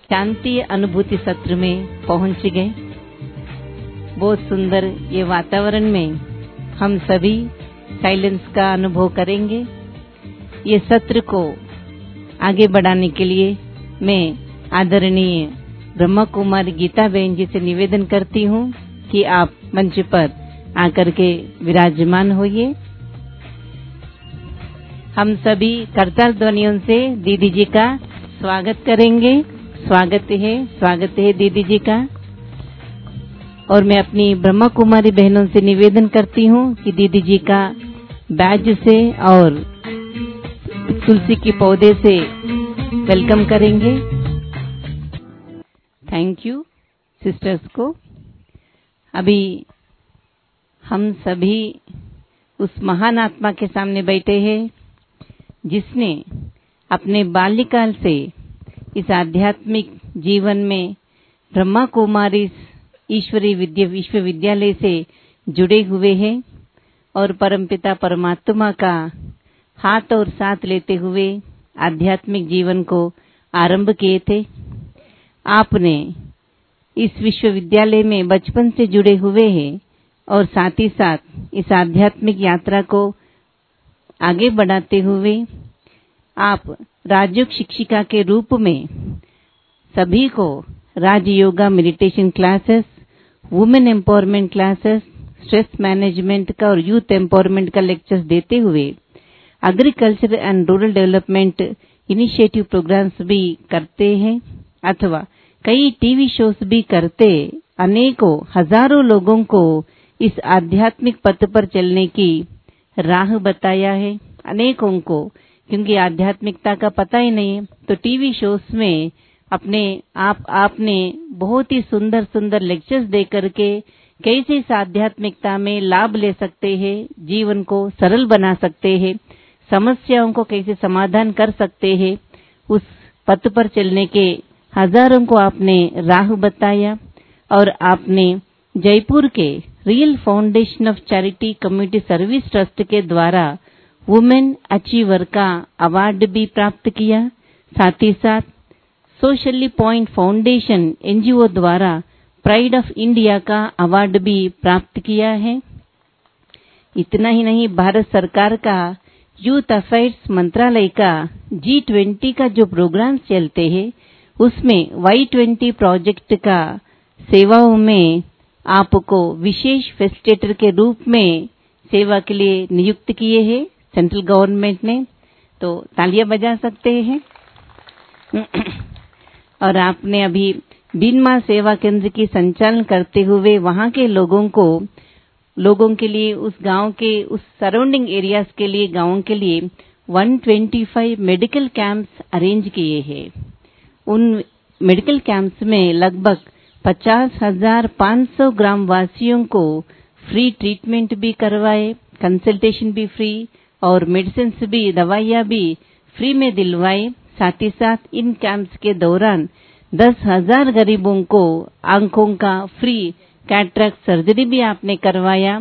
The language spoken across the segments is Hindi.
शांति अनुभूति सत्र में पहुंच गए। बहुत सुंदर ये वातावरण में हम सभी साइलेंस का अनुभव करेंगे। ये सत्र को आगे बढ़ाने के लिए मैं आदरणीय ब्रह्मा कुमारी गीता बहन जी से निवेदन करती हूँ कि आप मंच पर आकर के विराजमान होइए। हम सभी करताल ध्वनियों से दीदी जी का स्वागत करेंगे। स्वागत है दीदी जी का। और मैं अपनी ब्रह्मा कुमारी बहनों से निवेदन करती हूँ कि दीदी जी का बैज से और तुलसी के पौधे से वेलकम करेंगे। थैंक यू सिस्टर्स को। अभी हम सभी उस महान आत्मा के सामने बैठे हैं जिसने अपने बाल्यकाल से इस आध्यात्मिक जीवन में ब्रह्मा कुमारी ईश्वरी विश्वविद्यालय से जुड़े हुए हैं और परमपिता परमात्मा का हाथ और साथ लेते हुए आध्यात्मिक जीवन को आरंभ किए थे। आपने इस विश्वविद्यालय में बचपन से जुड़े हुए हैं और साथ ही साथ इस आध्यात्मिक यात्रा को आगे बढ़ाते हुए आप राजयोग शिक्षिका के रूप में सभी को Raj yoga meditation classes, women empowerment classes, stress management का और यूथ एम्पावरमेंट का लेक्चर्स देते हुए agriculture and rural development initiative programmes भी करते हैं अथवा कई टीवी शोज भी करते अनेकों हजारों लोगों को इस आध्यात्मिक पथ पर चलने की राह बताया है। अनेकों को, क्योंकि आध्यात्मिकता का पता ही नहीं है, तो टीवी शोज में अपने आपने बहुत ही सुंदर सुंदर लेक्चर्स दे करके कैसे इस आध्यात्मिकता में लाभ ले सकते हैं, जीवन को सरल बना सकते हैं, समस्याओं को कैसे समाधान कर सकते हैं, उस पथ पर चलने के हजारों को आपने राह बताया। और आपने जयपुर के real foundation of charity community service trust के द्वारा वुमेन अचीवर का अवार्ड भी प्राप्त किया। साथ ही साथ सोशली पॉइंट फाउंडेशन एनजीओ द्वारा प्राइड ऑफ इंडिया का अवार्ड भी प्राप्त किया है। इतना ही नहीं, भारत सरकार का यूथ अफेयर्स मंत्रालय का G20 का जो प्रोग्राम चलते हैं उसमें Y20 प्रोजेक्ट का सेवाओं में आपको विशेष फैसिलिटेटर के रूप में सेवा के लिए नियुक्त किए हैं सेंट्रल गवर्नमेंट ने। तो तालियां बजा सकते हैं। और आपने अभी बीनमा सेवा केंद्र की संचालन करते हुए वहां के लोगों के लिए उस गांव के उस सराउंडिंग एरियाज के लिए गांवों के लिए 125 मेडिकल कैंप्स अरेंज किए हैं। उन मेडिकल कैंप्स में लगभग 50,500 ग्रामवासियों को फ्री ट्रीटमेंट भी करवाए, कंसल्टेशन भी फ्री और मेडिसिन भी, दवाइयाँ भी फ्री में दिलवाए। साथ ही साथ इन कैंप्स के दौरान 10,000 गरीबों को आंखों का फ्री कैटरेक्ट सर्जरी भी आपने करवाया।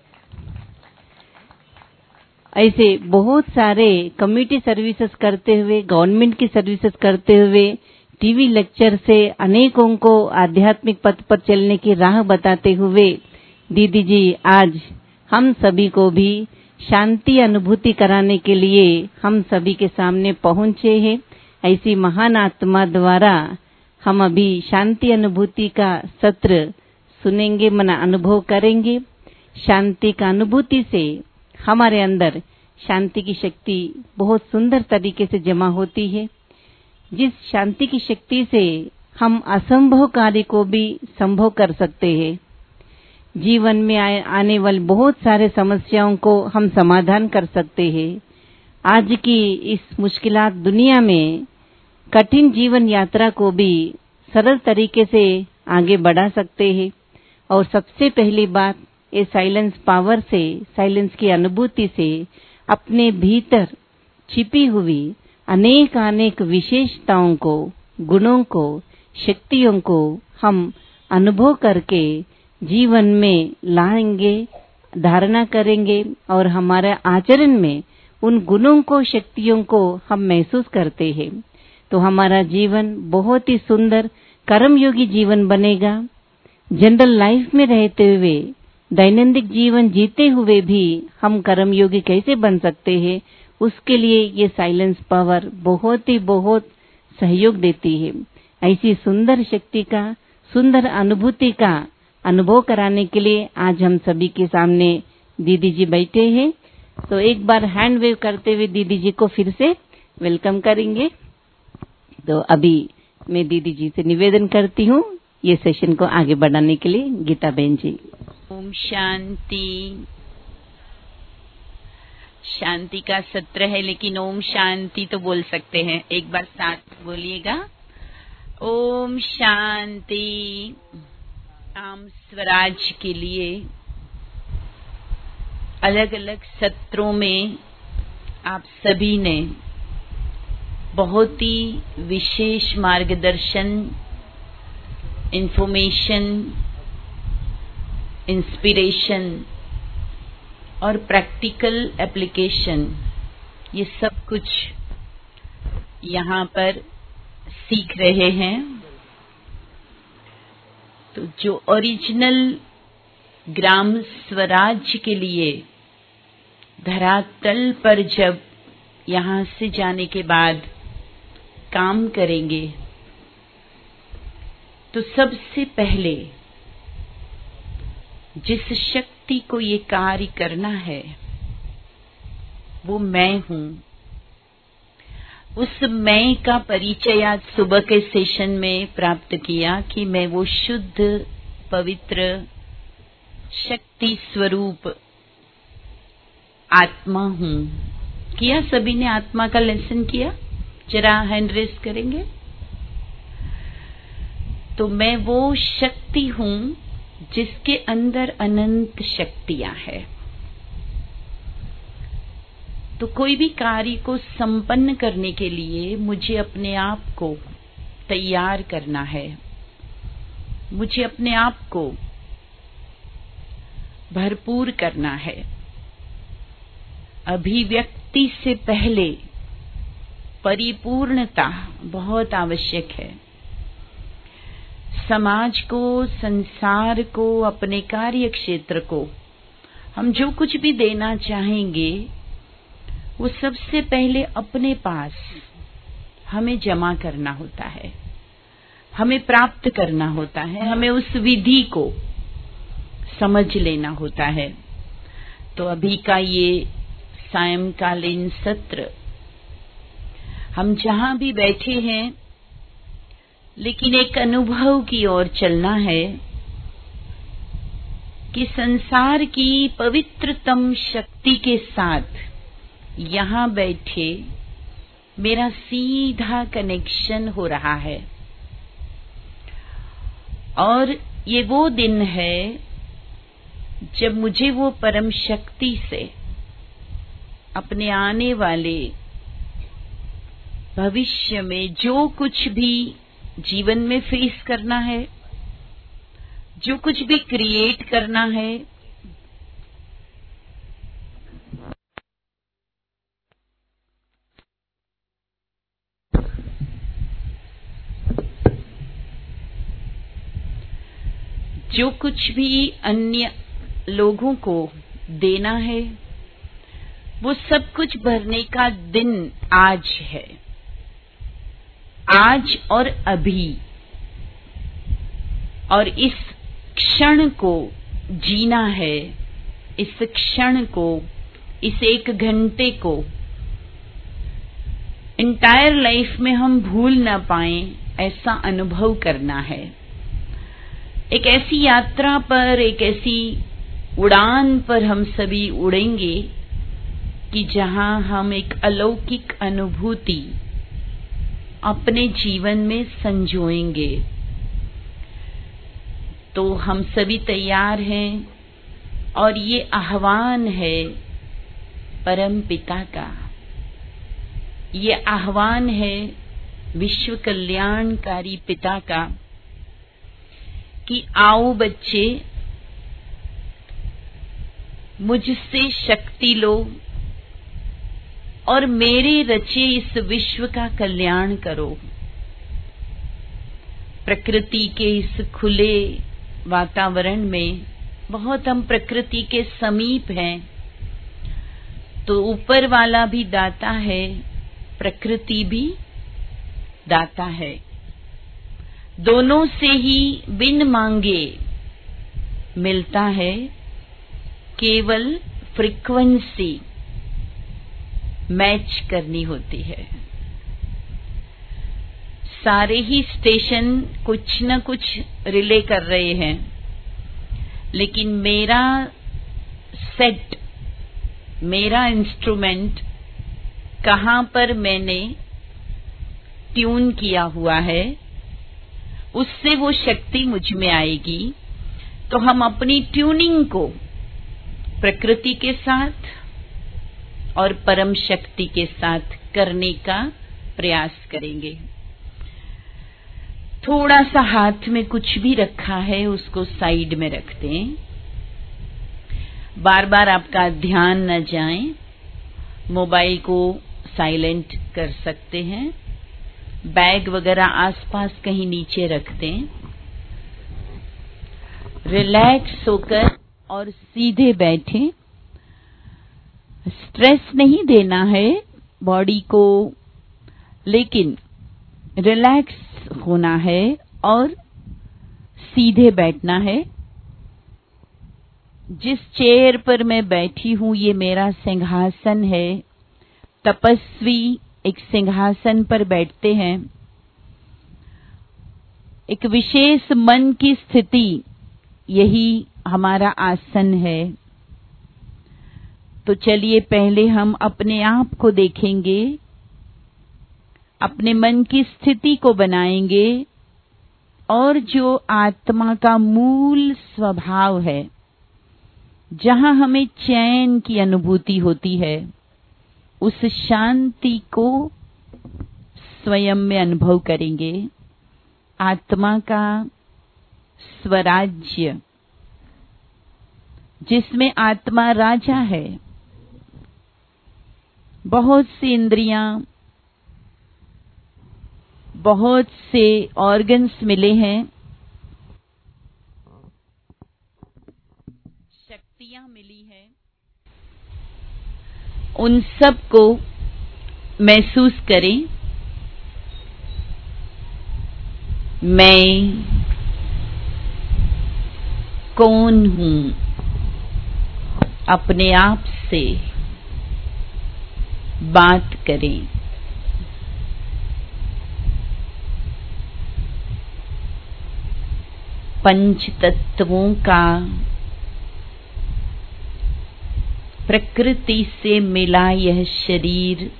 ऐसे बहुत सारे कम्युनिटी सर्विसेज करते हुए, गवर्नमेंट की सर्विसेज करते हुए, टीवी लेक्चर से अनेकों को आध्यात्मिक पथ पर चलने की राह बताते हुए दीदी जी आज हम सभी को भी शांति अनुभूति कराने के लिए हम सभी के सामने पहुंचे हैं। ऐसी महान आत्मा द्वारा हम अभी शांति अनुभूति का सत्र सुनेंगे, मना अनुभव करेंगे। शांति का अनुभूति से हमारे अंदर शांति की शक्ति बहुत सुंदर तरीके से जमा होती है। जिस शांति की शक्ति से हम असंभव कार्य को भी संभव कर सकते हैं। जीवन में आने वाली बहुत सारे समस्याओं को हम समाधान कर सकते हैं। आज की इस मुश्किलात दुनिया में कठिन जीवन यात्रा को भी सरल तरीके से आगे बढ़ा सकते हैं। और सबसे पहली बात, ये साइलेंस पावर से, साइलेंस की अनुभूति से अपने भीतर छिपी हुई अनेक विशेषताओं को, गुणों को, शक्तियों को हम अनुभव करके जीवन में लाएंगे, धारणा करेंगे और हमारे आचरण में उन गुणों को, शक्तियों को हम महसूस करते हैं। तो हमारा जीवन बहुत ही सुंदर कर्मयोगी जीवन बनेगा। जनरल लाइफ में रहते हुए, दैनंदिन जीवन जीते हुए भी हम कर्मयोगी कैसे बन सकते हैं, उसके लिए ये साइलेंस पावर बहुत सहयोग देती है। ऐसी सुंदर शक्ति का, सुंदर अनुभूति का अनुभव कराने के लिए आज हम सभी के सामने दीदी जी बैठे हैं। तो एक बार हैंड वेव करते हुए दीदी जी को फिर से वेलकम करेंगे। तो अभी मैं दीदी जी से निवेदन करती हूँ ये सेशन को आगे बढ़ाने के लिए। गीता बहन जी। ओम शांति। शांति का सत्र है, लेकिन ओम शांति तो बोल सकते हैं। एक बार साथ बोलिएगा, ओम शांति। आम स्वराज के लिए अलग अलग सत्रों में आप सभी ने बहुत ही विशेष मार्गदर्शन, इंफॉर्मेशन, इंस्पिरेशन और प्रैक्टिकल एप्लीकेशन, ये सब कुछ यहाँ पर सीख रहे हैं। तो जो ओरिजिनल ग्राम स्वराज के लिए धरातल पर जब यहाँ से जाने के बाद काम करेंगे, तो सबसे पहले जिस शक्ति को ये कार्य करना है वो मैं हूँ। उस मैं का परिचय आज सुबह के सेशन में प्राप्त किया कि मैं वो शुद्ध पवित्र शक्ति स्वरूप आत्मा हूँ। किया सभी ने आत्मा का लेसन किया? जरा हैंड रेज करेंगे। तो मैं वो शक्ति हूँ जिसके अंदर अनंत शक्तियां हैं। तो कोई भी कार्य को संपन्न करने के लिए मुझे अपने आप को तैयार करना है, मुझे अपने आप को भरपूर करना है। अभिव्यक्ति से पहले परिपूर्णता बहुत आवश्यक है। समाज को, संसार को, अपने कार्य क्षेत्र को हम जो कुछ भी देना चाहेंगे वो सबसे पहले अपने पास हमें जमा करना होता है, हमें प्राप्त करना होता है, हमें उस विधि को समझ लेना होता है। तो अभी का ये सायंकालीन सत्र हम जहां भी बैठे हैं, लेकिन एक अनुभव की ओर चलना है कि संसार की पवित्रतम शक्ति के साथ यहाँ बैठे मेरा सीधा कनेक्शन हो रहा है। और ये वो दिन है जब मुझे वो परम शक्ति से अपने आने वाले भविष्य में जो कुछ भी जीवन में फेस करना है, जो कुछ भी क्रिएट करना है, जो कुछ भी अन्य लोगों को देना है, वो सब कुछ भरने का दिन आज है। आज और अभी, और इस क्षण को जीना है। इस क्षण को, इस एक घंटे को एंटायर लाइफ में हम भूल ना पाएं, ऐसा अनुभव करना है। एक ऐसी यात्रा पर, एक ऐसी उड़ान पर हम सभी उड़ेंगे कि जहां हम एक अलौकिक अनुभूति अपने जीवन में संजोएंगे। तो हम सभी तैयार हैं, और ये आह्वान है परम पिता का, ये आह्वान है विश्व कल्याणकारी पिता का कि आओ बच्चे, मुझसे शक्ति लो, और मेरे रचे इस विश्व का कल्याण करो। प्रकृति के इस खुले वातावरण में बहुत हम प्रकृति के समीप हैं, तो ऊपर वाला भी दाता है, प्रकृति भी दाता है। दोनों से ही बिन मांगे मिलता है, केवल फ्रीक्वेंसी मैच करनी होती है। सारे ही स्टेशन कुछ न कुछ रिले कर रहे हैं, लेकिन मेरा सेट, मेरा इंस्ट्रूमेंट कहाँ पर मैंने ट्यून किया हुआ है, उससे वो शक्ति मुझ में आएगी। तो हम अपनी ट्यूनिंग को प्रकृति के साथ और परम शक्ति के साथ करने का प्रयास करेंगे। थोड़ा सा हाथ में कुछ भी रखा है उसको साइड में रख दें। बार बार आपका ध्यान न जाए, मोबाइल को साइलेंट कर सकते हैं, बैग वगैरह आसपास कहीं नीचे रख दें। रिलैक्स होकर और सीधे बैठें। स्ट्रेस नहीं देना है बॉडी को, लेकिन रिलैक्स होना है और सीधे बैठना है। जिस चेयर पर मैं बैठी हूं ये मेरा सिंहासन है। तपस्वी एक सिंहासन पर बैठते हैं। एक विशेष मन की स्थिति, यही हमारा आसन है। तो चलिए पहले हम अपने आप को देखेंगे, अपने मन की स्थिति को बनाएंगे और जो आत्मा का मूल स्वभाव है, जहां हमें चैन की अनुभूति होती है, उस शांति को स्वयं में अनुभव करेंगे। आत्मा का स्वराज्य, जिसमें आत्मा राजा है। बहुत सी इंद्रियां, बहुत से ऑर्गन्स मिले हैं, शक्तियां मिली हैं। उन सब को महसूस करें। मैं कौन हूं? अपने आप से बात करें। पंच तत्वों का प्रकृति से मिला यह शरीर,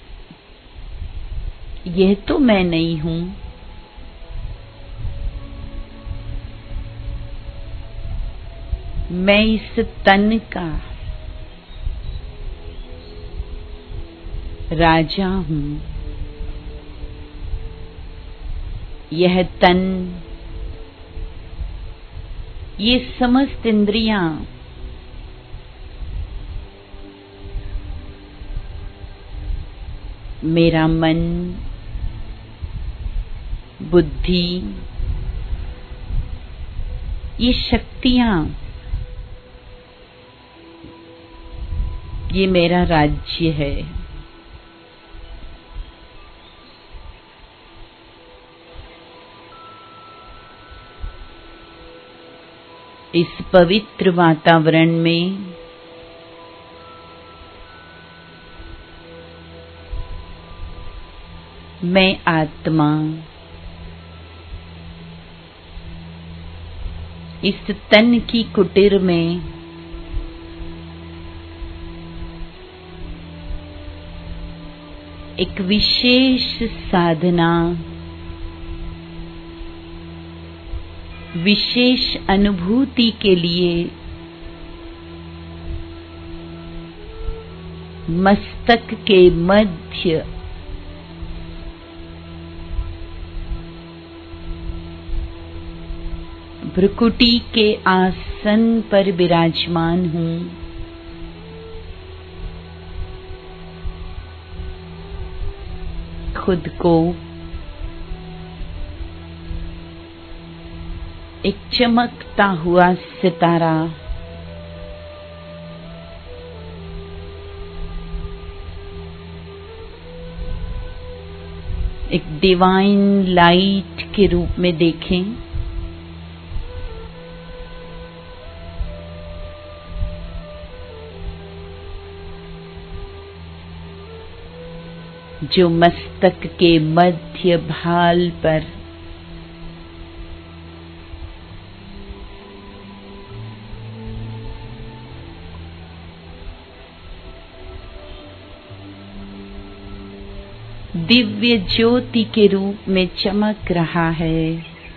यह तो मैं नहीं हूं। मैं इस तन का राजा हूं। यह तन, ये समस्त इंद्रियां मेरा मन, बुद्धि, ये शक्तियां, ये मेरा राज्य है। इस पवित्र वातावरण में मैं आत्मा इस तन की कुटीर में एक विशेष साधना, विशेष अनुभूति के लिए मस्तक के मध्य भ्रुकुटी के आसन पर विराजमान हूं। खुद को एक चमकता हुआ सितारा, एक डिवाइन लाइट के रूप में देखें। जो मस्तक के मध्य भाल पर दिव्य ज्योति के रूप में चमक रहा है।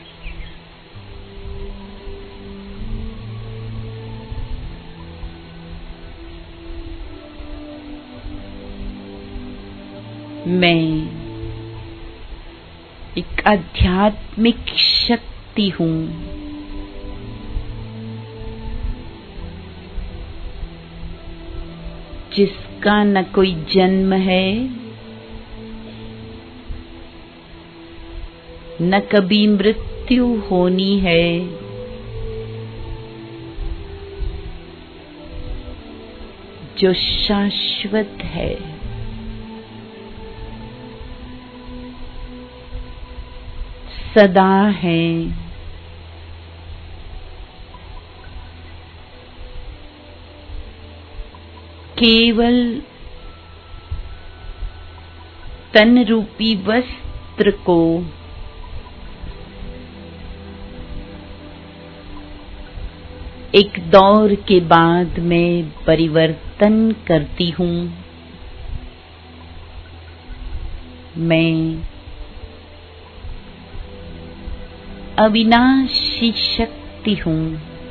मैं एक आध्यात्मिक शक्ति हूँ। जिसका न कोई जन्म है, न कभी मृत्यु होनी है। जो शाश्वत है। सदा है। केवल तन रूपी वस्त्र को एक दौर के बाद मैं परिवर्तन करती हूँ। मैं अविनाशी शक्ति हूँ।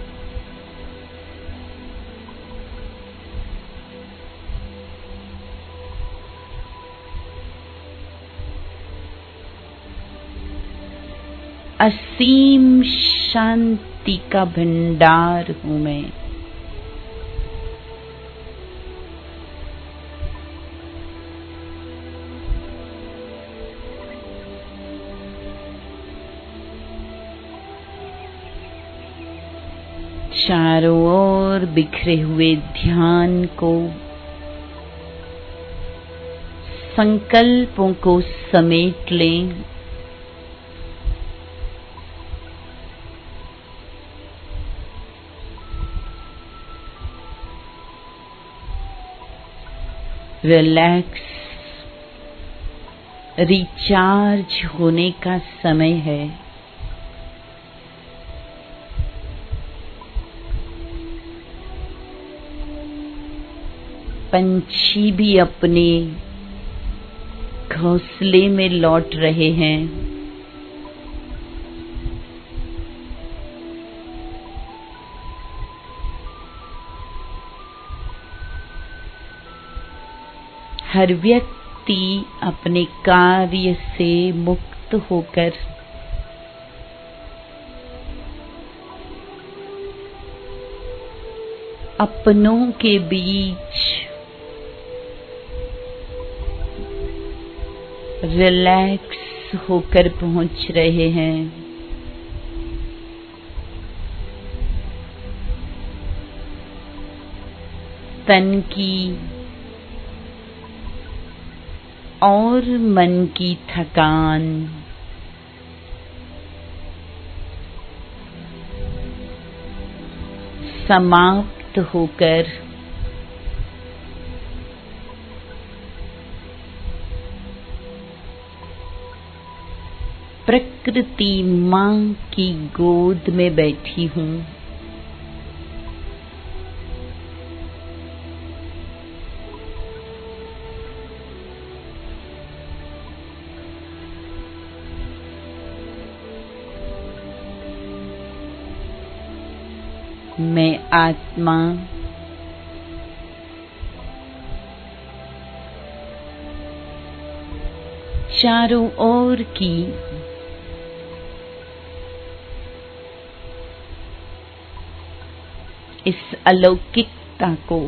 असीम शांति का भंडार हूँ मैं। चारों ओर बिखरे हुए ध्यान को, संकल्पों को समेट लें। रिलैक्स, रिचार्ज होने का समय है। पंछी भी अपने घोंसले में लौट रहे हैं। हर व्यक्ति अपने कार्य से मुक्त होकर अपनों के बीच रिलैक्स होकर पहुंच रहे हैं। तन की और मन की थकान समाप्त होकर प्रकृति माँ की गोद में बैठी हूँ। मैं आत्मा चारों ओर की इस अलौकिकता को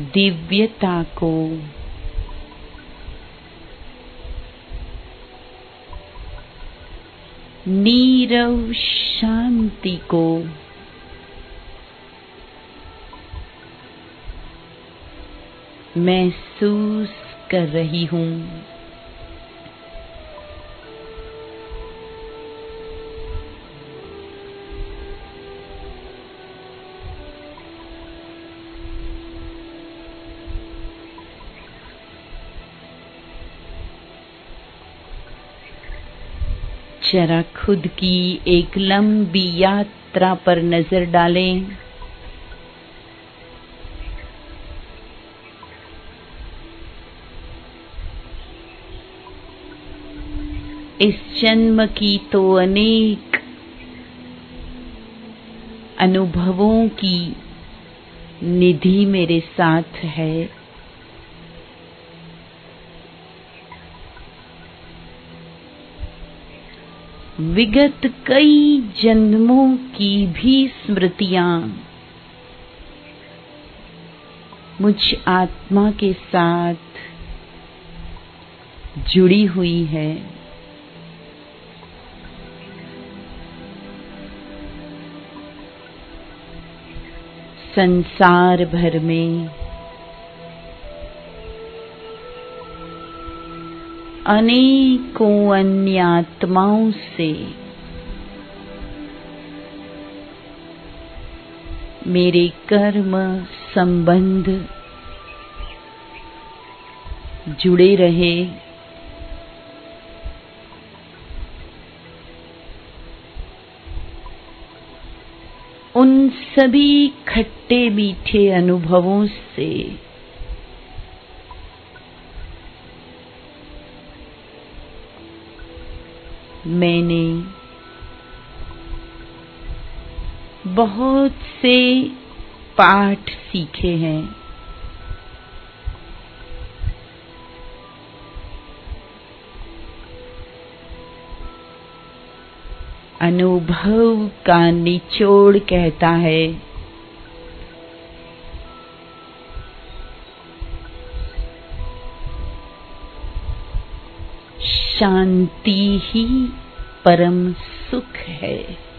दिव्यता को, नीरव शांति को महसूस कर रही हूँ। जरा खुद की एक लंबी यात्रा पर नजर डालें। इस जन्म की तो अनेक अनुभवों की निधि मेरे साथ है। विगत कई जन्मों की भी स्मृतियां मुझ आत्मा के साथ जुड़ी हुई है। संसार भर में अनेकों अन्य आत्माओं से मेरे कर्म संबंध जुड़े रहे। उन सभी खट्टे मीठे अनुभवों से मैंने बहुत से पाठ सीखे हैं। अनुभव का निचोड़ कहता है, शांति ही परम सुख है।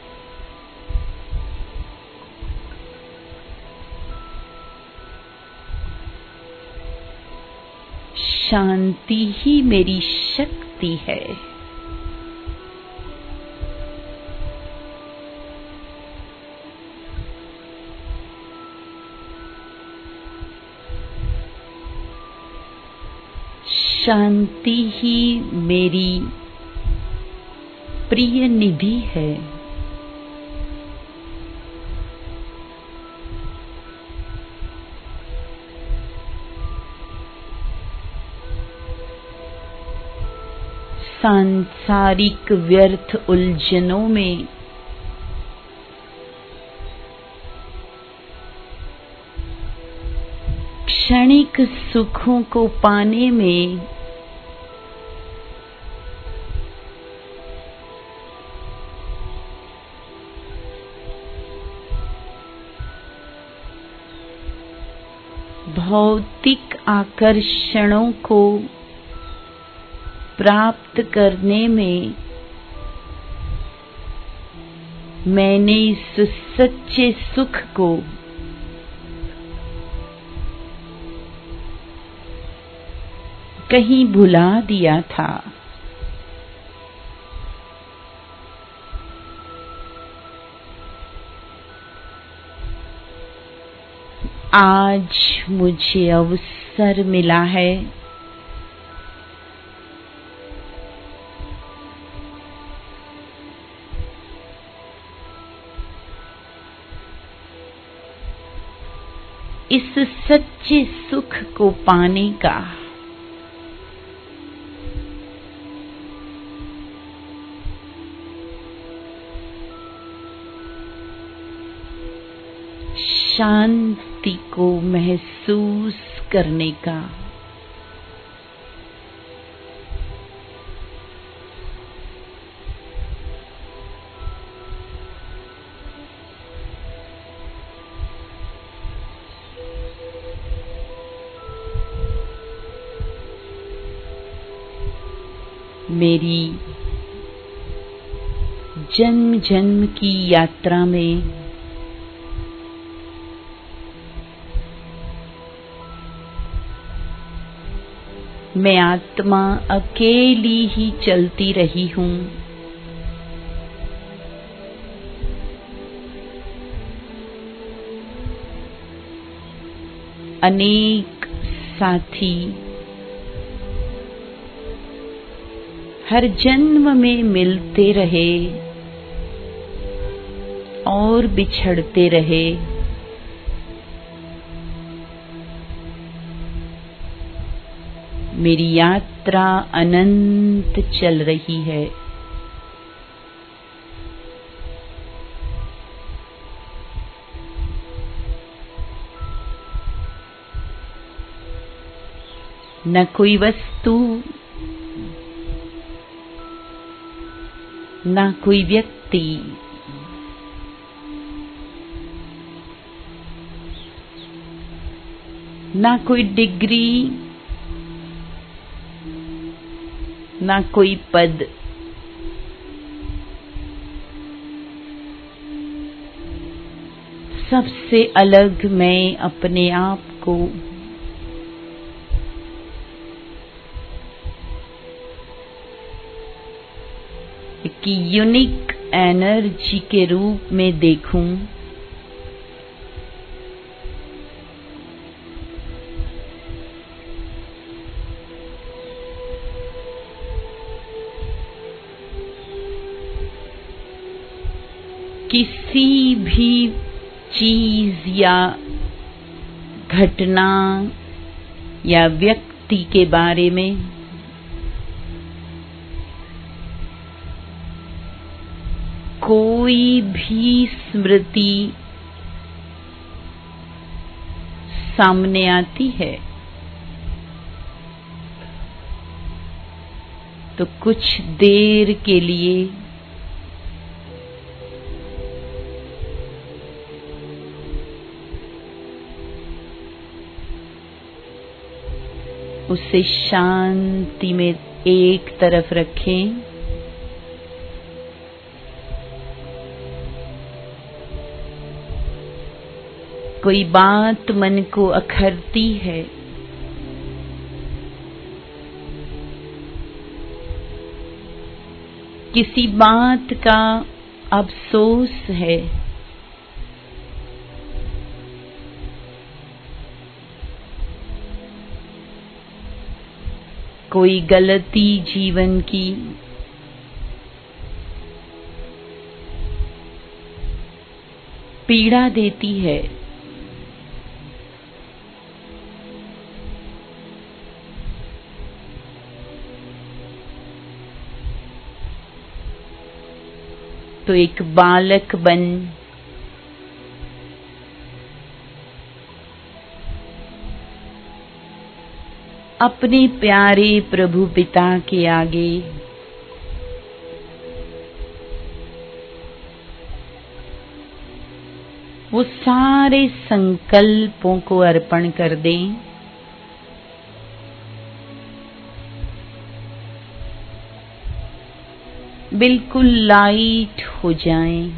शांति ही मेरी शक्ति है। शांति ही मेरी प्रिय निधि है। सांसारिक व्यर्थ उलझनों में क्षणिक सुखों को पाने में भौतिक आकर्षणों को प्राप्त करने में मैंने इस सच्चे सुख को कहीं भुला दिया था। आज मुझे अवसर मिला है इस सच्चे सुख को पाने का। शांति को महसूस करने का। मेरी जन्म जन्म की यात्रा में मैं आत्मा अकेली ही चलती रही हूँ। अनेक साथी हर जन्म में मिलते रहे और बिछड़ते रहे। मेरी यात्रा अनंत चल रही है। न कोई वस्तु, न कोई व्यक्ति, न कोई डिग्री, न कोई पद, सबसे अलग मैं अपने आप को एक यूनिक एनर्जी के रूप में देखूं। किसी भी चीज या घटना या व्यक्ति के बारे में कोई भी स्मृति सामने आती है तो कुछ देर के लिए उसे शांति में एक तरफ रखें। कोई बात मन को अखरती है, किसी बात का अफसोस है, कोई गलती जीवन की, पीड़ा देती है, तो एक बालक बन अपने प्यारे प्रभु पिता के आगे वो सारे संकल्पों को अर्पण कर दें। बिल्कुल लाइट हो जाएं।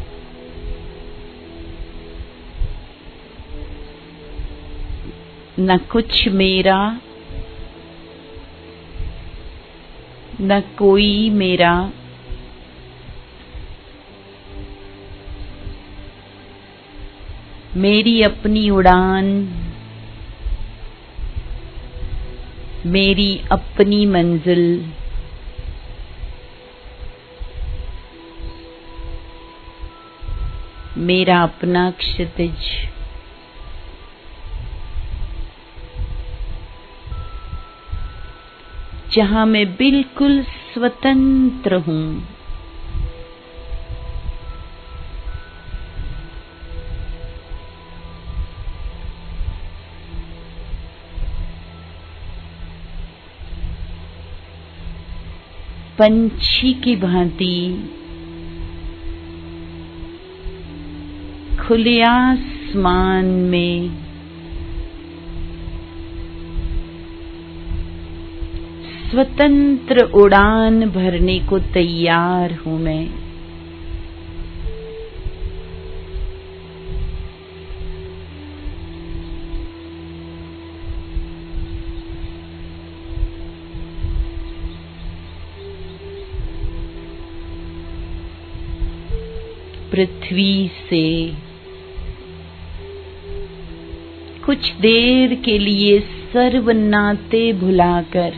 न कुछ मेरा, न कोई मेरा, मेरी अपनी उड़ान, मेरी अपनी मंजिल, मेरा अपना क्षितिज। जहां मैं बिल्कुल स्वतंत्र हूं। पंछी की भांति खुले आसमान में स्वतंत्र उड़ान भरने को तैयार हूं मैं। पृथ्वी से कुछ देर के लिए सर्व नाते भुलाकर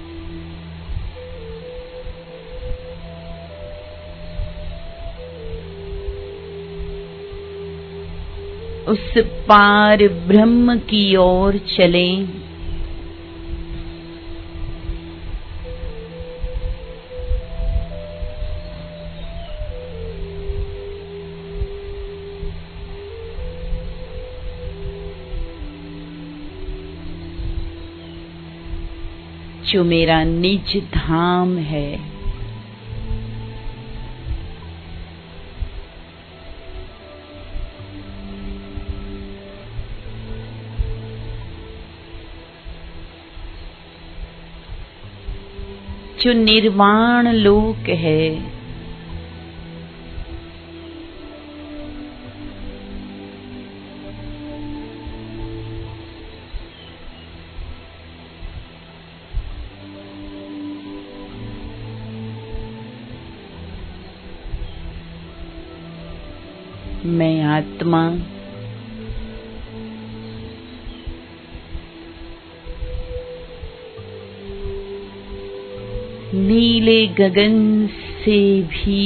उस पार ब्रह्म की ओर चलें। जो मेरा निज धाम है, जो निर्वाण लोक है, मैं आत्मा नीले गगन से भी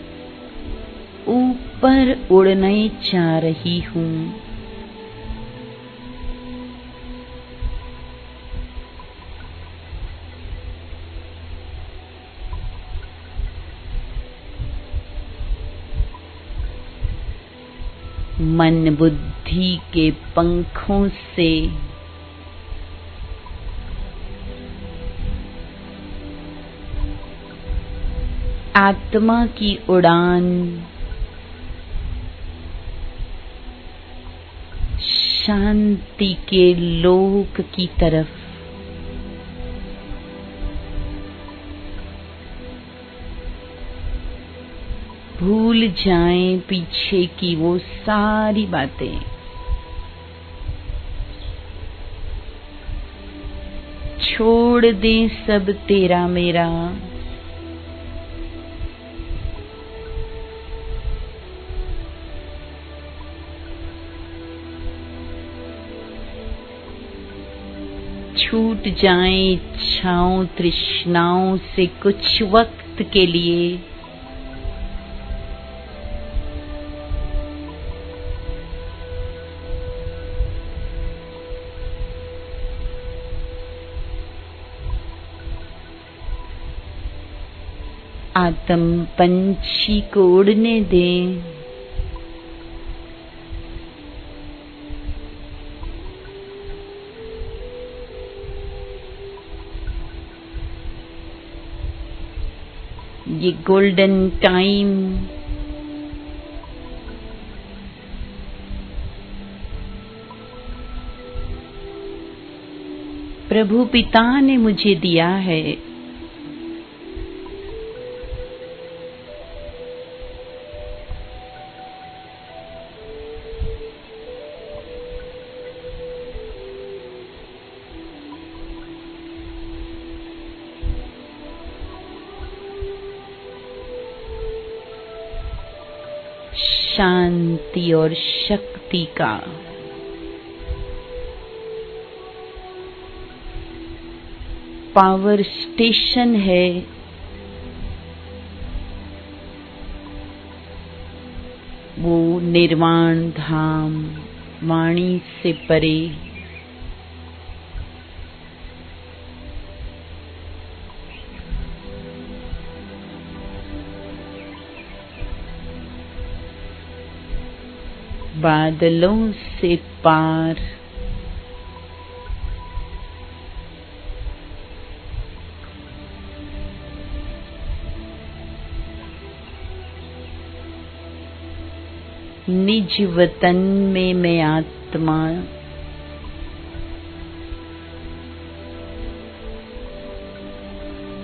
ऊपर उड़ने जा रही हूँ। मन बुद्धि के पंखों से आत्मा की उड़ान शांति के लोक की तरफ, भूल जाएं पीछे की वो सारी बातें, छोड़ दें सब तेरा मेरा, छूट जाएं इच्छाओं तृष्णाओं से कुछ वक्त के लिए। आत्म पंछी को उड़ने दें। ये गोल्डन टाइम प्रभु पिता ने मुझे दिया है। शांति और शक्ति का, पावर स्टेशन है। वो निर्वाण धाम वाणी से परे, बादलों से पार, निज वतन में मैं आत्मा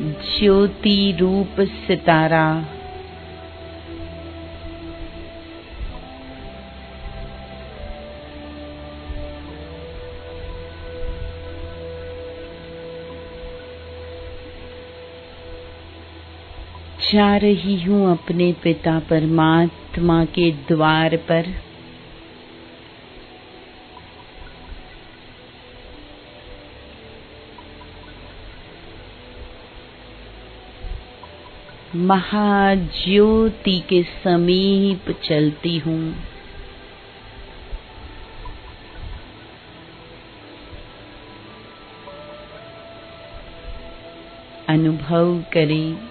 ज्योति रूप सितारा जा रही हूँ अपने पिता परमात्मा के द्वार पर। महाज्योति के समीप चलती हूँ। अनुभव करें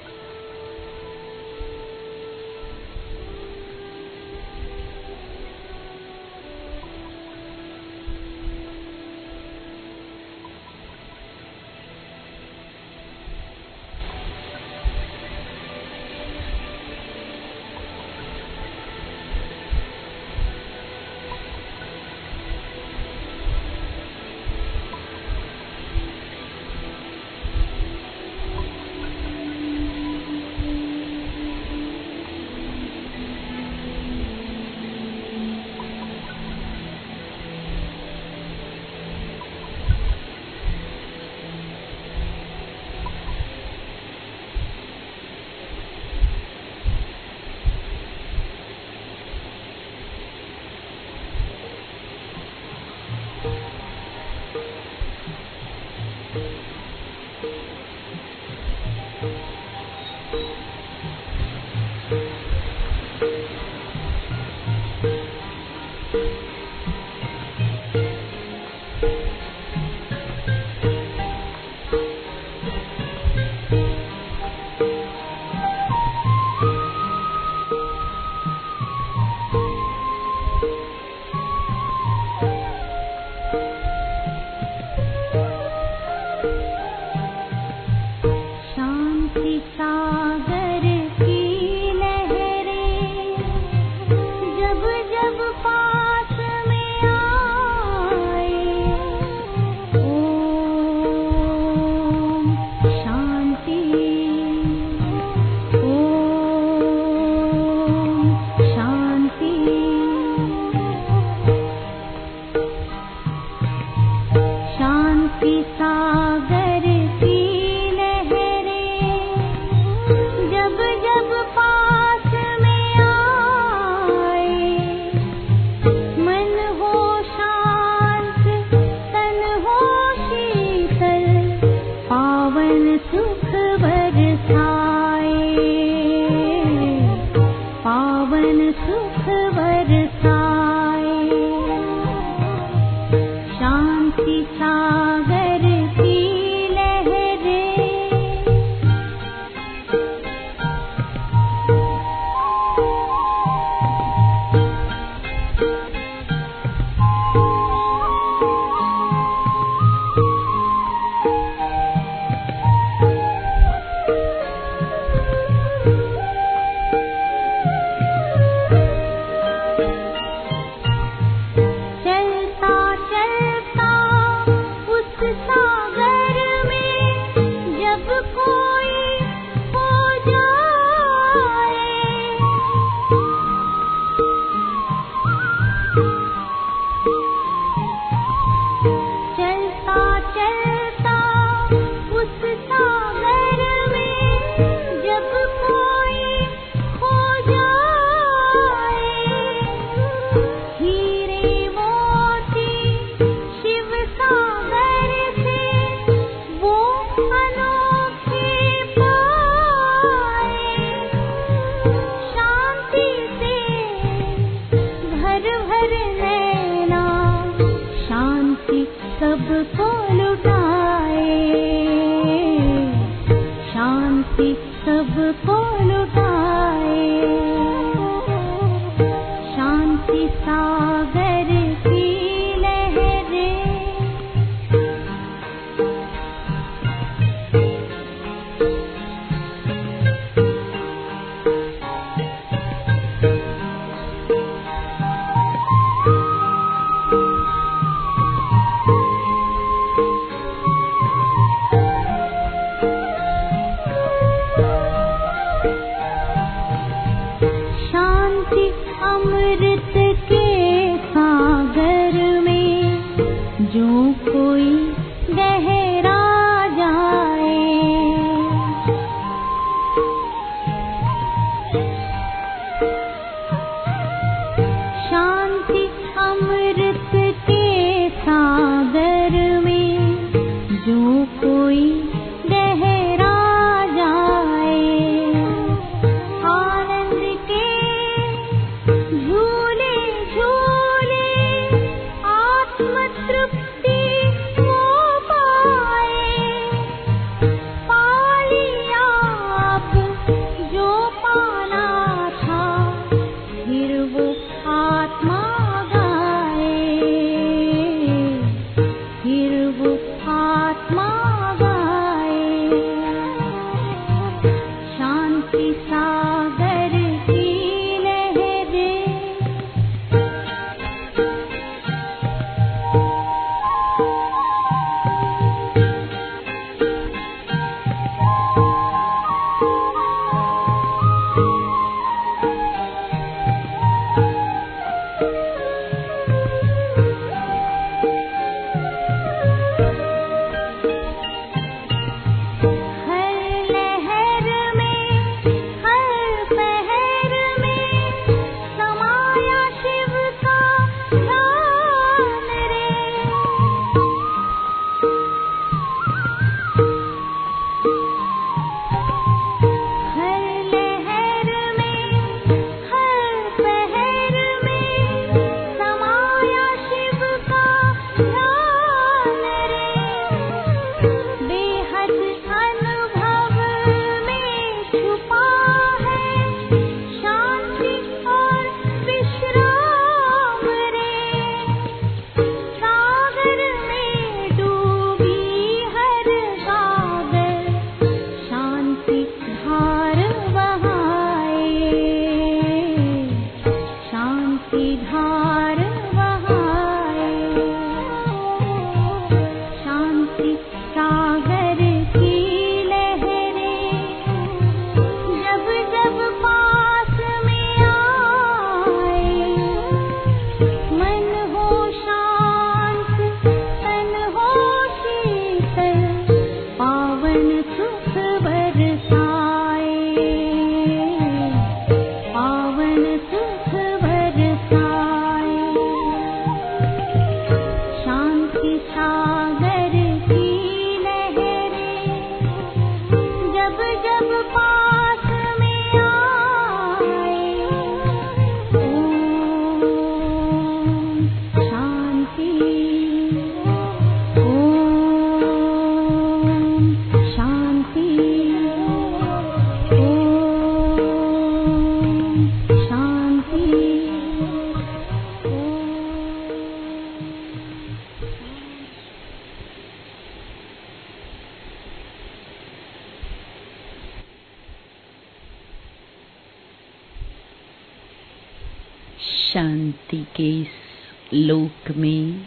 शांति के इस लोक में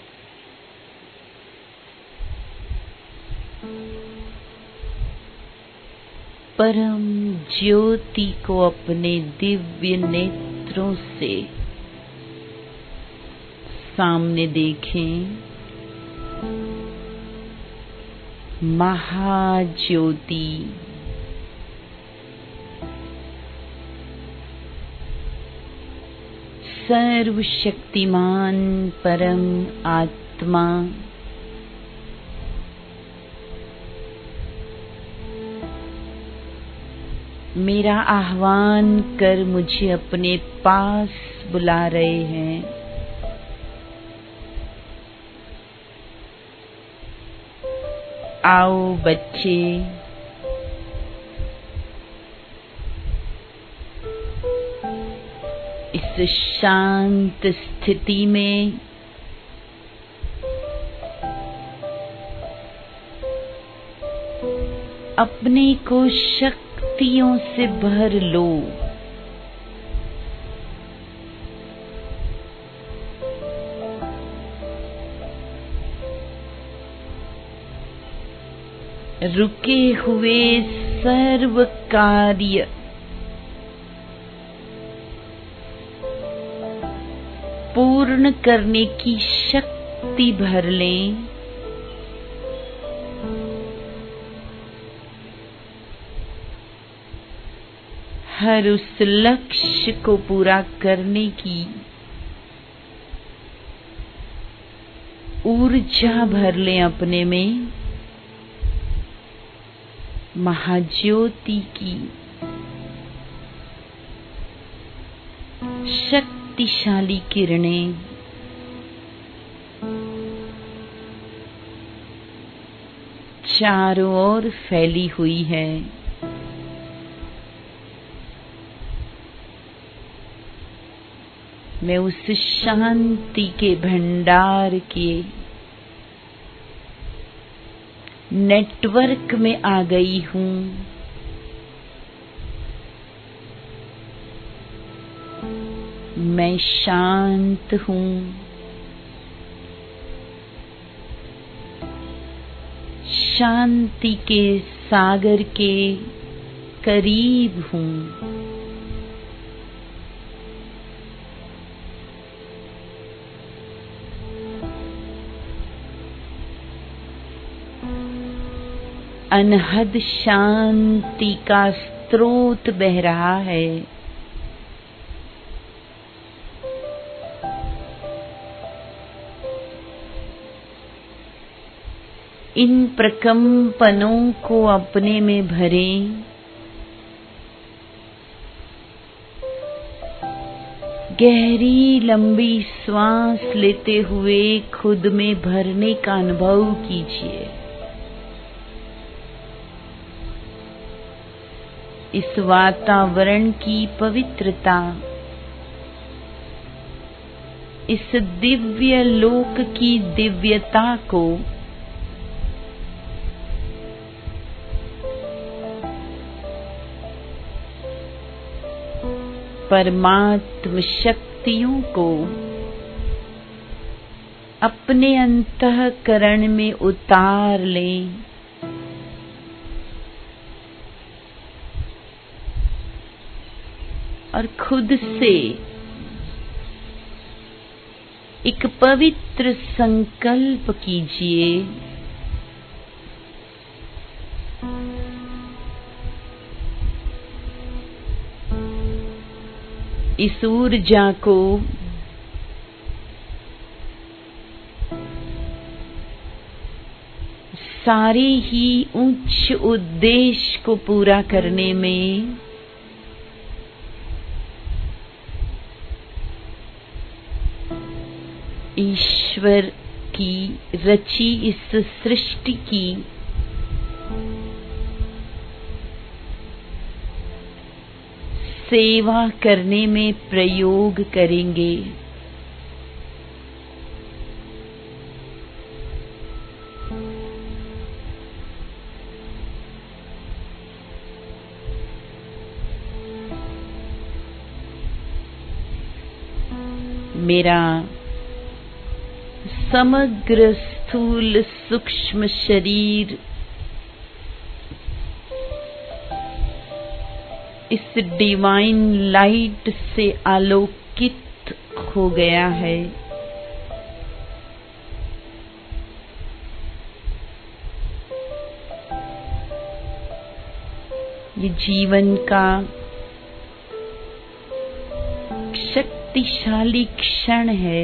परम ज्योति को अपने दिव्य नेत्रों से सामने देखें। महाज्योति सर्वशक्तिमान परम आत्मा मेरा आह्वान कर मुझे अपने पास बुला रहे हैं। आओ बच्चे, इस शांत स्थिति में अपने को शक्तियों से भर लो। रुके हुए सर्व कार्य पूर्ण करने की शक्ति भर लें। हर उस लक्ष्य को पूरा करने की ऊर्जा भर लें अपने में। महाज्योति की शक्तिशाली किरणें चारों ओर फैली हुई है। मैं उस शांति के भंडार के नेटवर्क में आ गई हूँ। मैं शांत हूँ। शांति के सागर के करीब हूँ। अनहद शांति का स्रोत बह रहा है। इन प्रकंपनों को अपने में भरें। गहरी लंबी श्वास लेते हुए खुद में भरने का अनुभव कीजिए। इस वातावरण की पवित्रता, इस दिव्य लोक की दिव्यता को परमात्म शक्तियों को अपने अंतःकरण में उतार लें। और खुद से एक पवित्र संकल्प कीजिए। इस ऊर्जा को सारे ही उच्च उद्देश्य को पूरा करने में ईश्वर की रची इस सृष्टि की सेवा करने में प्रयोग करेंगे। मेरा समग्र स्थूल सूक्ष्म शरीर इस डिवाइन लाइट से आलोकित हो गया है। ये जीवन का शक्तिशाली क्षण है।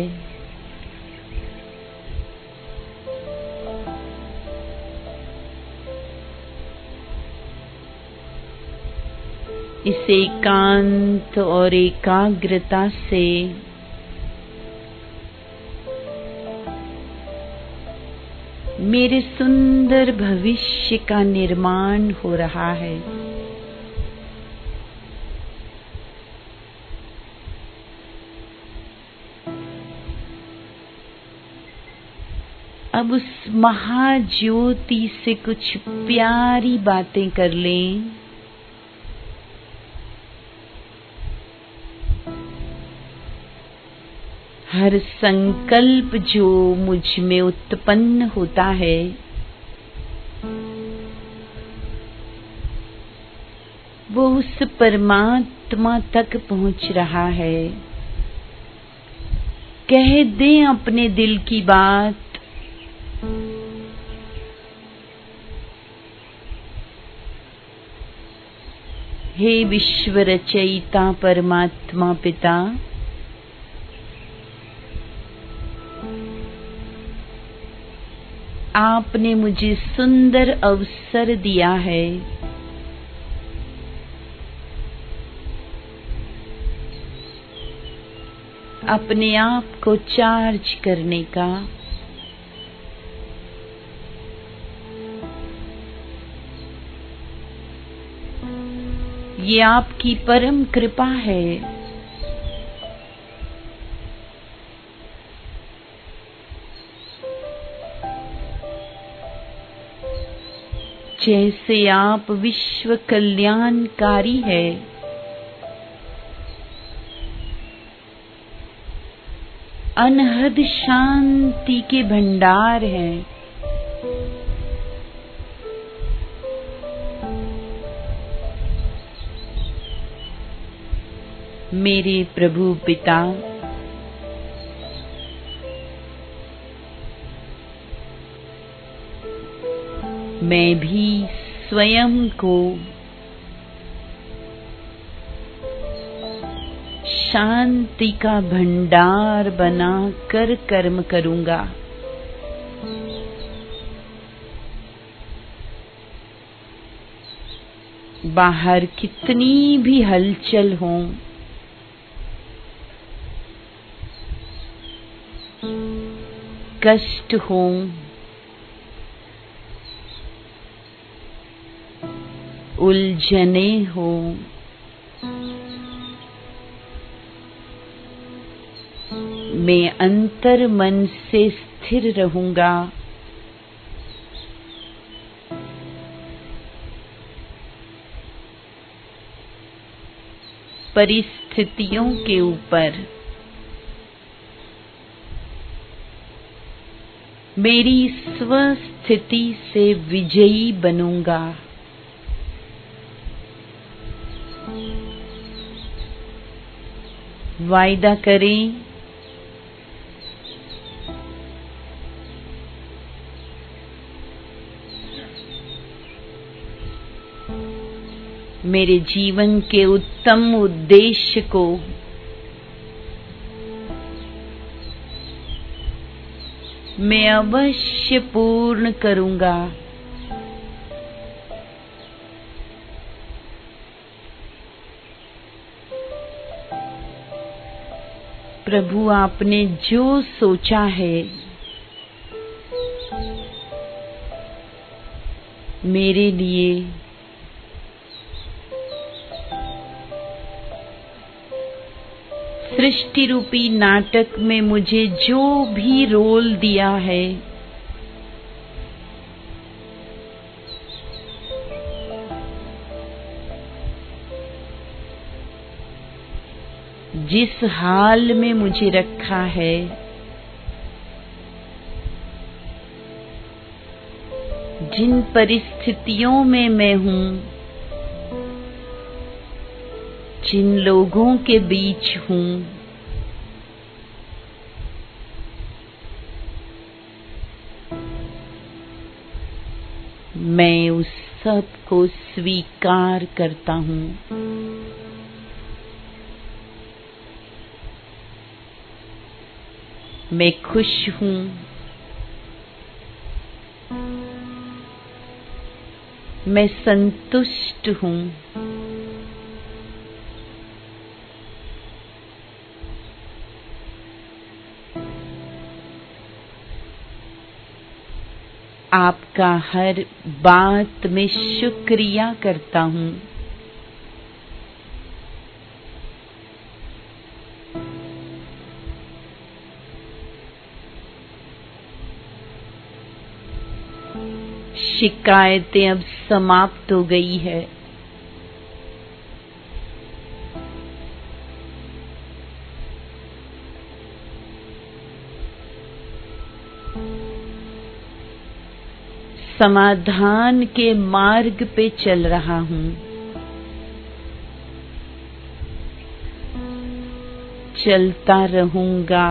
इस एकांत और एकाग्रता से मेरे सुंदर भविष्य का निर्माण हो रहा है। अब उस महाज्योति से कुछ प्यारी बातें कर लें। हर संकल्प जो मुझ में उत्पन्न होता है वो उस परमात्मा तक पहुंच रहा है। कह दें अपने दिल की बात, हे विश्व रचयिता परमात्मा पिता, आपने मुझे सुंदर अवसर दिया है। अपने आप को चार्ज करने का। ये आपकी परम कृपा है। जैसे आप विश्व कल्याणकारी है, अनहद शांति के भंडार हैं। मेरे प्रभु पिता, मैं भी स्वयं को शांति का भंडार बनाकर कर्म करूंगा। बाहर कितनी भी हलचल हो, कष्ट हो, उलझने हो, मैं अंतर मन से स्थिर रहूंगा। परिस्थितियों के ऊपर मेरी स्वस्थिति से विजयी बनूंगा। वायदा करें, मेरे जीवन के उत्तम उद्देश्य को मैं अवश्य पूर्ण करूंगा। प्रभु आपने जो सोचा है मेरे लिए, सृष्टि रूपी नाटक में मुझे जो भी रोल दिया है, जिस हाल में मुझे रखा है, जिन परिस्थितियों में मैं हूँ, जिन लोगों के बीच हूँ, मैं उस सब को स्वीकार करता हूँ। मैं खुश हूँ, मैं संतुष्ट हूँ, आपका हर बात में शुक्रिया करता हूँ। शिकायतें अब समाप्त हो गई है। समाधान के मार्ग पे चल रहा हूँ। चलता रहूँगा।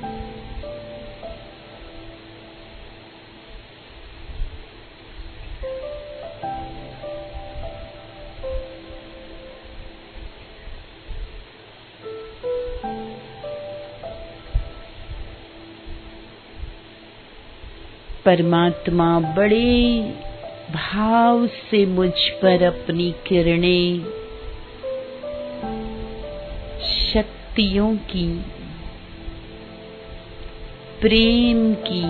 परमात्मा बड़े भाव से मुझ पर अपनी किरणें, शक्तियों की, प्रेम की,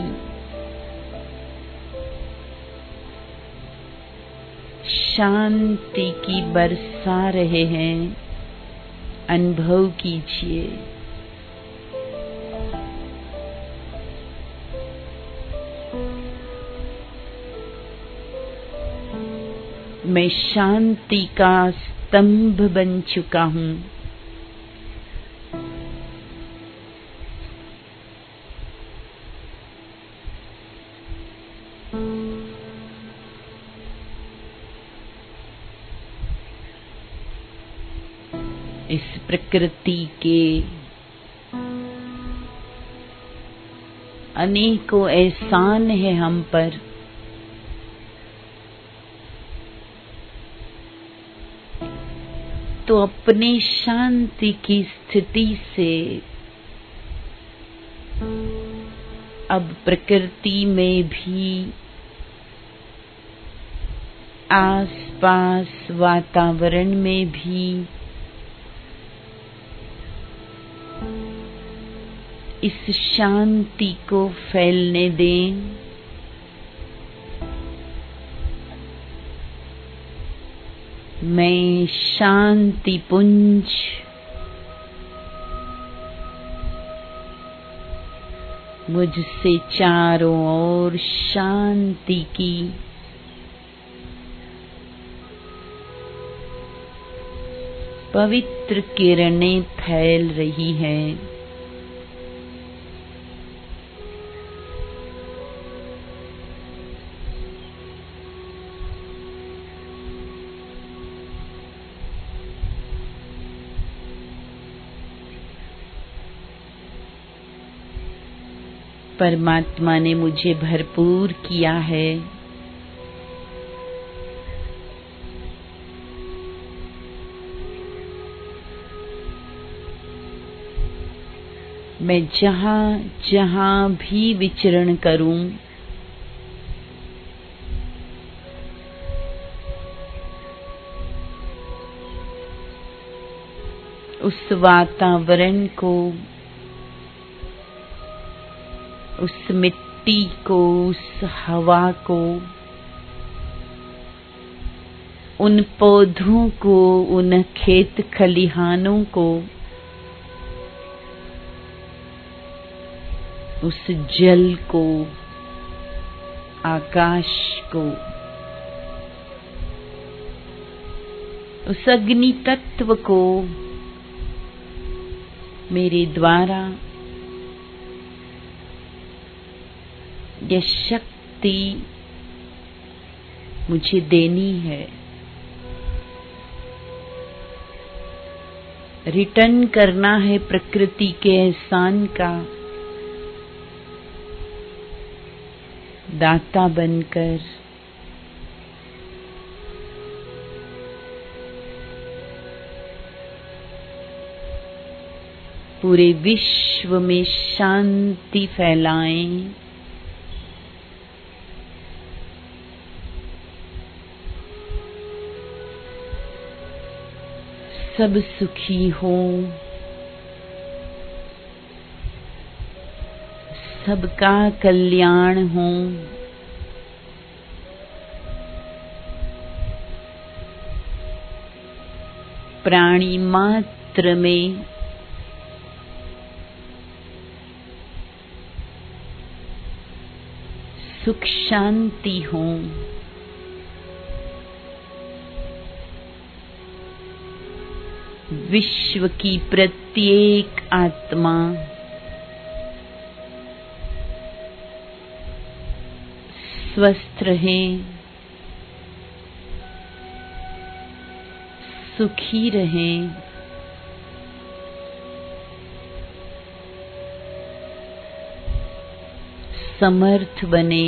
शांति की बरसा रहे हैं। अनुभव कीजिए। मैं शांति का स्तंभ बन चुका हूँ। इस प्रकृति के अनेकों एहसान है हम पर। तो अपनी शांति की स्थिति से अब प्रकृति में भी, आसपास वातावरण में भी इस शांति को फैलने दें। मैं शांति पुंज मुझसे चारों ओर शांति की पवित्र किरणें फैल रही हैं। परमात्मा ने मुझे भरपूर किया है। मैं जहाँ जहाँ भी विचरण करूं, उस वातावरण को उस मिट्टी को, उस हवा को, उन पौधों को, उन खेत खलिहानों को, उस जल को, आकाश को, उस अग्नि तत्व को मेरे द्वारा यह शक्ति मुझे देनी है। रिटर्न करना है प्रकृति के एहसान का, दाता बनकर। पूरे विश्व में शांति फैलाएं, सब सुखी हों, सबका कल्याण हो। प्राणी मात्र में सुख शांति हो। विश्व की प्रत्येक आत्मा स्वस्थ रहे, सुखी रहे, समर्थ बने।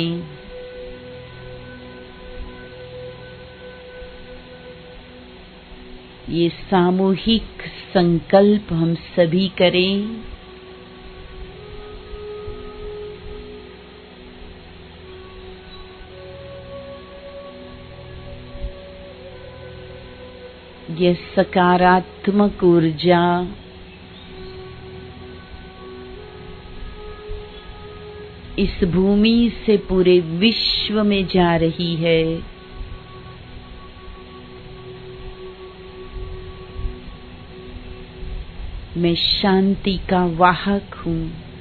ये सामूहिक संकल्प हम सभी करें। यह सकारात्मक ऊर्जा इस भूमि से पूरे विश्व में जा रही है। मैं शांति का वाहक हूँ।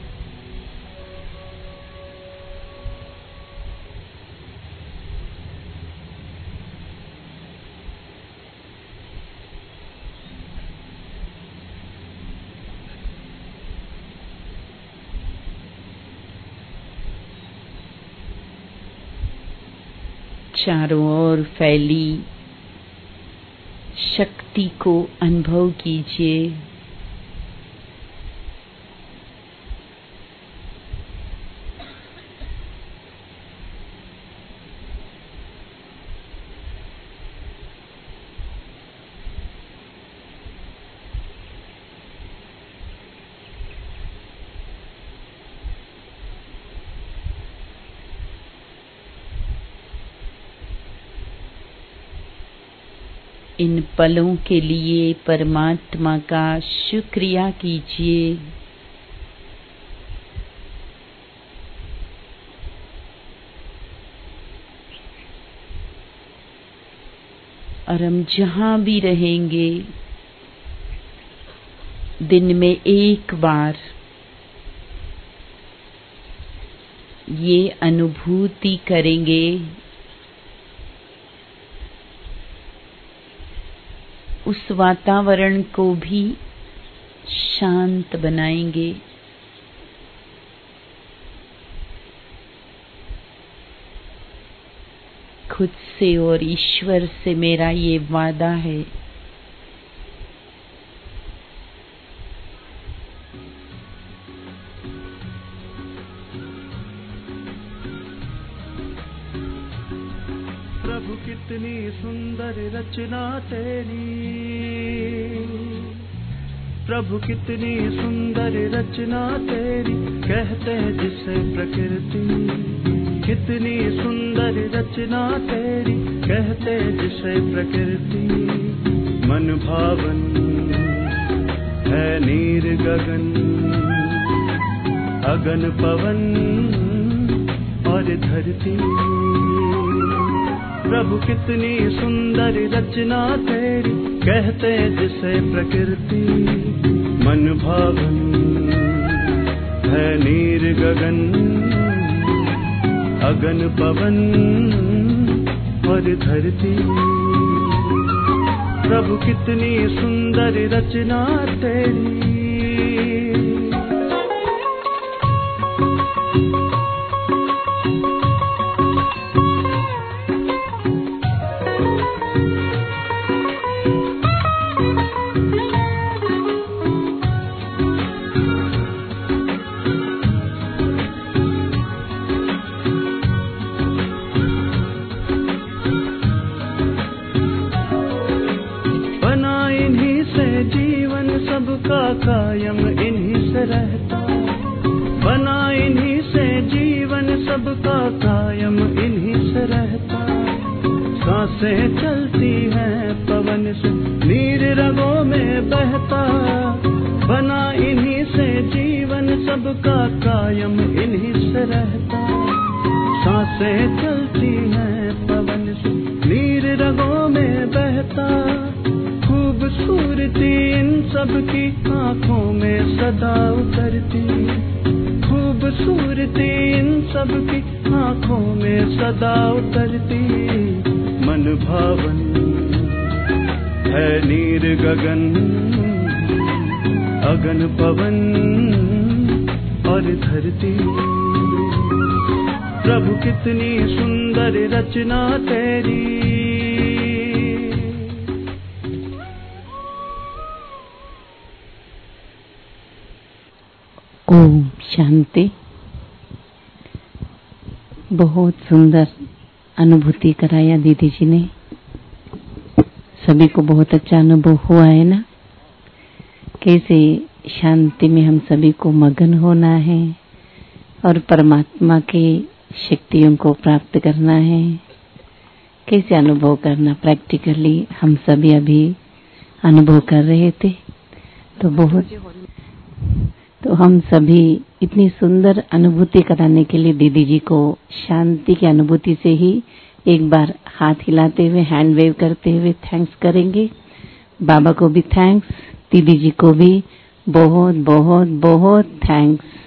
चारों ओर फैली शक्ति को अनुभव कीजिए। इन पलों के लिए परमात्मा का शुक्रिया कीजिए। और हम जहाँ भी रहेंगे, दिन में एक बार ये अनुभूति करेंगे उस वातावरण को भी शांत बनाएंगे। खुद से और ईश्वर से मेरा ये वादा है। प्रभु कितनी सुंदर रचना तेरी, प्रभु कितनी सुंदर रचना तेरी, कहते हैं जिसे प्रकृति। कितनी सुंदर रचना तेरी, कहते हैं जिसे प्रकृति। मन भावन है नीर गगन, अगन पवन और धरती। प्रभु कितनी सुंदर रचना तेरी, कहते जिसे प्रकृति। मन भावन है नीर गगन, अगन पवन और धरती। प्रभु कितनी सुंदर रचना तेरी। सबका कायम इन्हीं से रहता, बना इन्हीं से जीवन सबका कायम इन्हीं से रहता। सांसें चलती हैं पवन से, नीर रगों में बहता। बना इन्हीं से जीवन सबका कायम इन्हीं से रहता। सांसें चलती हैं पवन से, नीर रगों में बहता। खूबसूरती इन सब की आँखों में सदा उतरती। खूबसूरती इन सब की आँखों में सदा उतरती। मन भावन है नीर गगन, अगन पवन और धरती। प्रभु कितनी सुंदर रचना तेरी। ओम शांति। बहुत सुंदर अनुभूति कराया दीदी जी ने। सभी को बहुत अच्छा अनुभव हुआ है ना, कैसे शांति में हम सभी को मगन होना है और परमात्मा की शक्तियों को प्राप्त करना है। कैसे अनुभव करना प्रैक्टिकली हम सभी अभी अनुभव कर रहे थे। तो हम सभी इतनी सुंदर अनुभूति कराने के लिए दीदी जी को शांति की अनुभूति से ही एक बार हाथ हिलाते हुए, हैंड वेव करते हुए थैंक्स करेंगे। बाबा को भी थैंक्स, दीदी जी को भी बहुत बहुत बहुत थैंक्स।